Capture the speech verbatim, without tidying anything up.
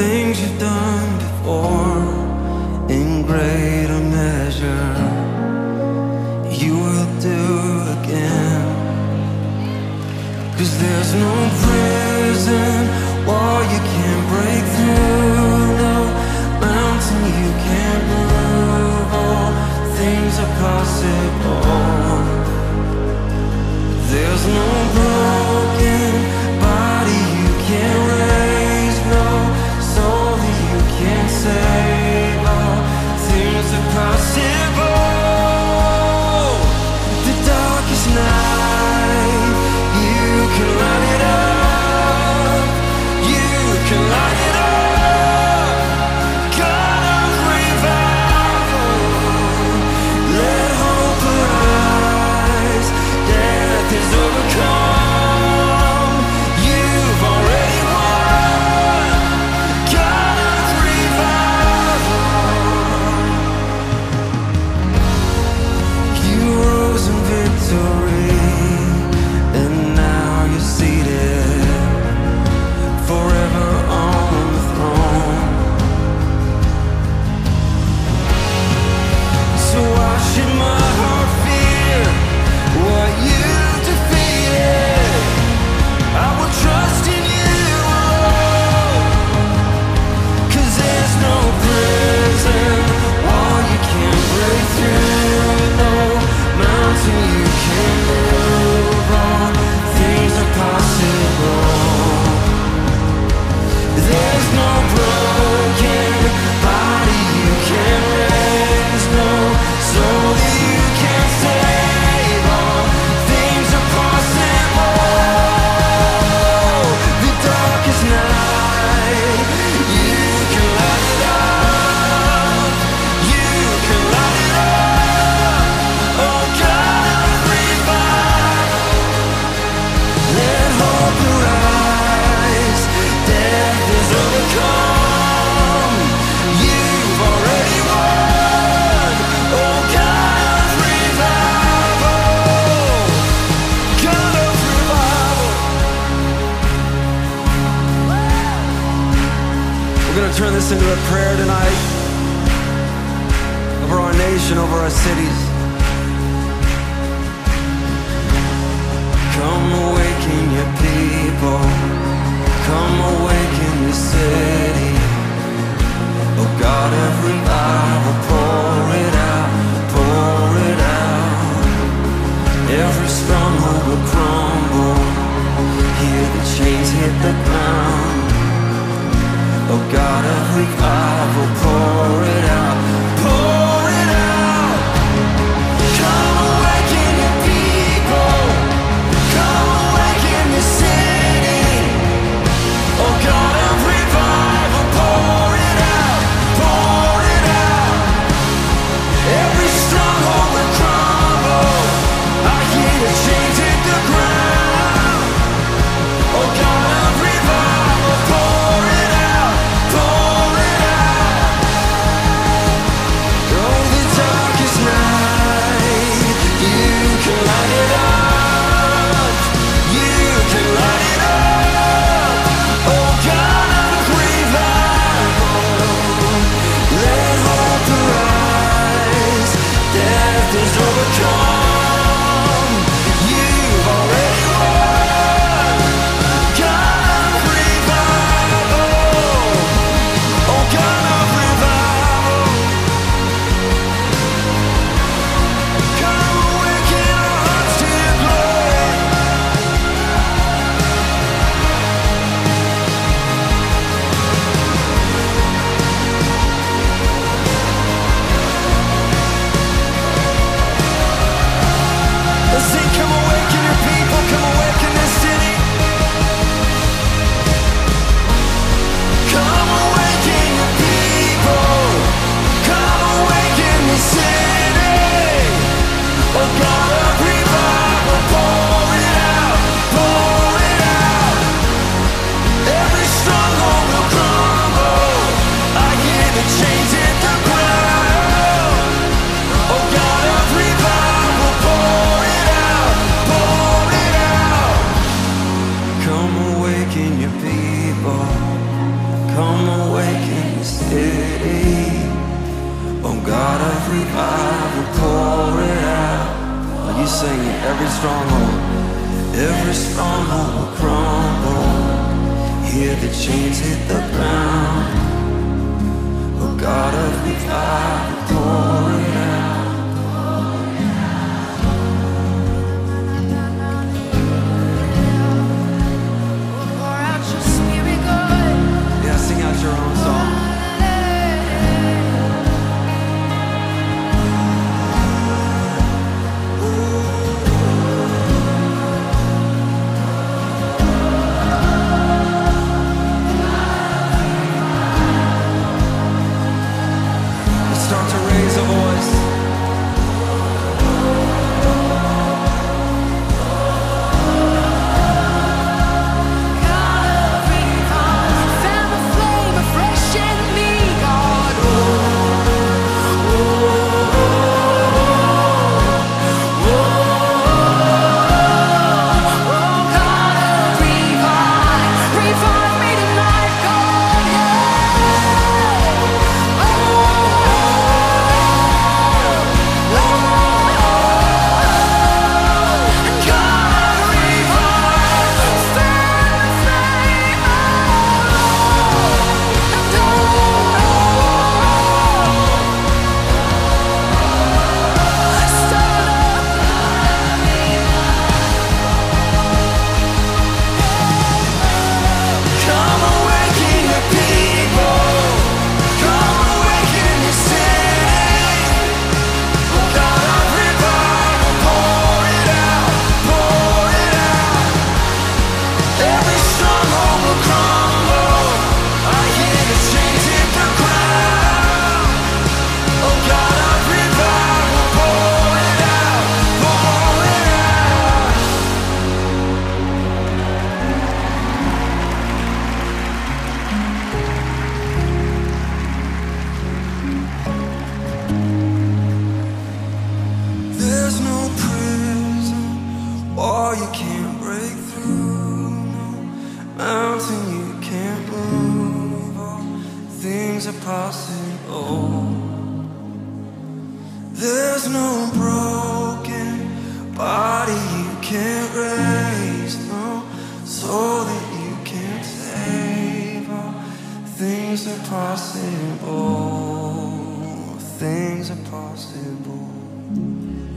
things you've done before, in greater measure you will do again. 'Cause there's no prison wall you can't break through, no mountain you can't move. All things are possible. There's no broken body you can't raise, no soul that you can't save. All things are possible. The darkest night, you can light it up, you can light it up. God of revival, let hope arise. Death is overcome, you've already won. God of revival, you rose in victory, and now you're seated forever on the throne. So why should my heart fear what you defeated? I will trust in you alone. 'Cause there's no prison wall you can't break through, no mountain you can't move. All things are possible. There's no broken body you can't raise, no soul that you can't save. All things are possible. The darkest night, you can light it up, you can light it up. Oh God of revival, let hope arise. Death is overcome, you've already won. Oh God of revival, God of revival. We're gonna turn this into a prayer tonight, over our nation, over our cities. Come awaken your people, come awaken the city. Oh God of revival, pour it out, pour it out. Every stronghold will crumble, hear the chains hit the ground. Oh God of revival, pour it out, pour it out. Come awaken your people, come awaken the city. Oh God of revival, pour it out, pour it out. Every stronghold will crumble, I hear the chains hit the ground. Oh God of revival, pour it out, pour it out. Oh God of revival, pour it out. Are you singing? Every stronghold, every stronghold will crumble. Hear the chains hit the ground. Oh God of revival, pour it out. Pour out your spirit, God. Yeah, sing out your own song. Start to raise a voice. There's no prison wall you can't break through, no mountain you can't move. All things are possible. There's no broken body you can't raise, no soul that you can't save. All things are possible. Things are possible.